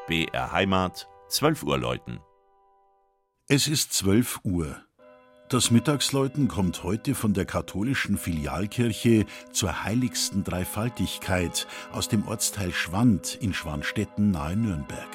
BR Heimat, 12 Uhr läuten. Es ist 12 Uhr. Das Mittagsläuten kommt heute von der katholischen Filialkirche zur heiligsten Dreifaltigkeit aus dem Ortsteil Schwand in Schwanstetten nahe Nürnberg.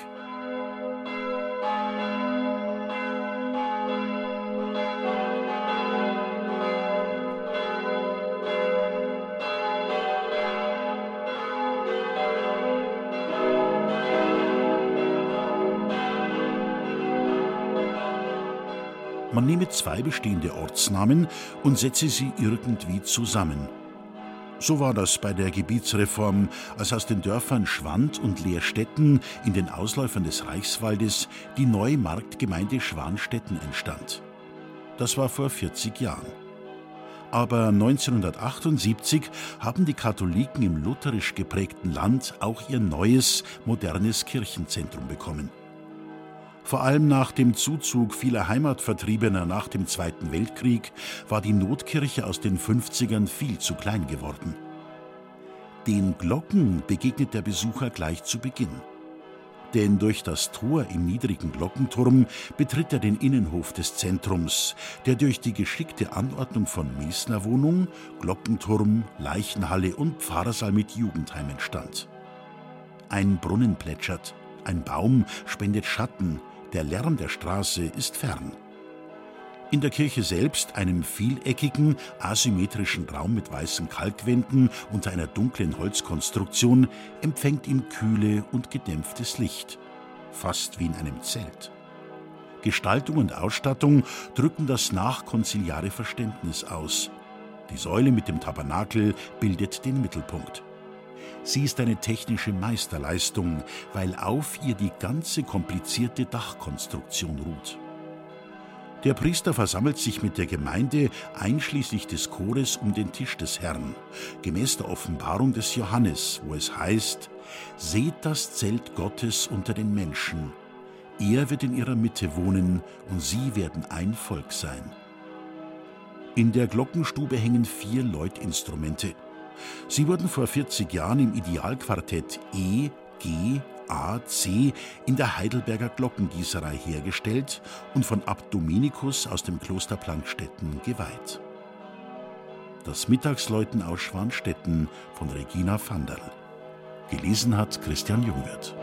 Man nehme zwei bestehende Ortsnamen und setze sie irgendwie zusammen. So war das bei der Gebietsreform, als aus den Dörfern Schwand und Lehrstetten in den Ausläufern des Reichswaldes die neue Marktgemeinde Schwanstetten entstand. Das war vor 40 Jahren. Aber 1978 haben die Katholiken im lutherisch geprägten Land auch ihr neues, modernes Kirchenzentrum bekommen. Vor allem nach dem Zuzug vieler Heimatvertriebener nach dem Zweiten Weltkrieg war die Notkirche aus den 50ern viel zu klein geworden. Den Glocken begegnet der Besucher gleich zu Beginn. Denn durch das Tor im niedrigen Glockenturm betritt er den Innenhof des Zentrums, der durch die geschickte Anordnung von Mesnerwohnung, Glockenturm, Leichenhalle und Pfarrsaal mit Jugendheim entstand. Ein Brunnen plätschert, ein Baum spendet Schatten, der Lärm der Straße ist fern. In der Kirche selbst, einem vieleckigen, asymmetrischen Raum mit weißen Kalkwänden unter einer dunklen Holzkonstruktion, empfängt ihn kühle und gedämpftes Licht, fast wie in einem Zelt. Gestaltung und Ausstattung drücken das nachkonziliare Verständnis aus. Die Säule mit dem Tabernakel bildet den Mittelpunkt. Sie ist eine technische Meisterleistung, weil auf ihr die ganze komplizierte Dachkonstruktion ruht. Der Priester versammelt sich mit der Gemeinde einschließlich des Chores um den Tisch des Herrn, gemäß der Offenbarung des Johannes, wo es heißt: Seht das Zelt Gottes unter den Menschen. Er wird in ihrer Mitte wohnen und sie werden ein Volk sein. In der Glockenstube hängen 4 Läutinstrumente. Sie wurden vor 40 Jahren im Idealquartett E, G, A, C in der Heidelberger Glockengießerei hergestellt und von Abt Dominikus aus dem Kloster Plankstetten geweiht. Das Mittagsläuten aus Schwanstetten von Regina Vanderl. Gelesen hat Christian Jungwirth.